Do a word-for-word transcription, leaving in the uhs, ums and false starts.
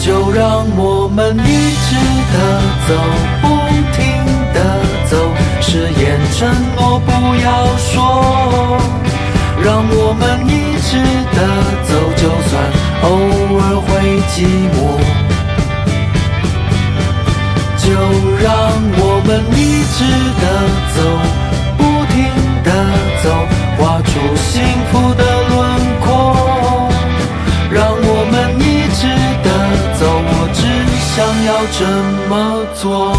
就让我们一直的走，不停的走，誓言承诺不要说，让我们一直的走，就算偶尔会寂寞，就让我们一直的走，不停的走，画出幸福的轮廓，让我们一直的走，我只想要这么做。